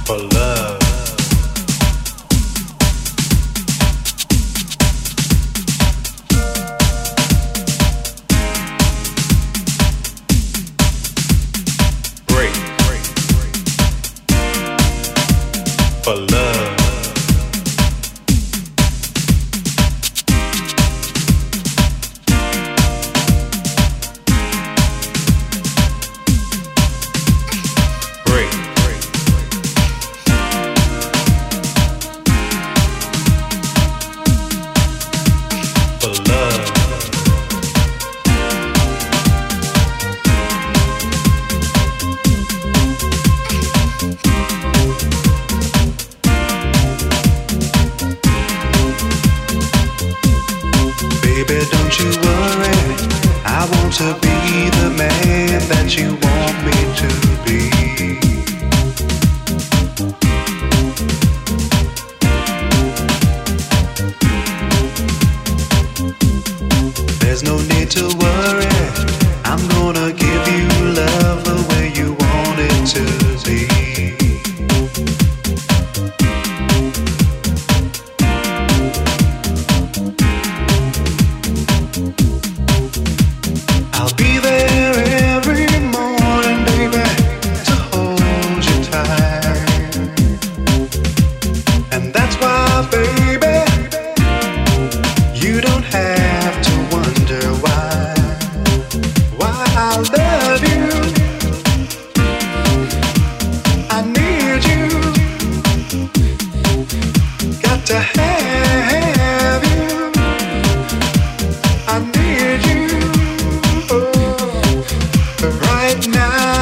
for love. Break for love. Don't you worry, I want to be the man that you want me to be. There's no need to worry, I'm gonna give you love the way you want it to be. I'll be there every morning, baby, to hold you tight. And that's why, baby, you don't have to wonder why I love you. I need you, got to have you. I need you. Right now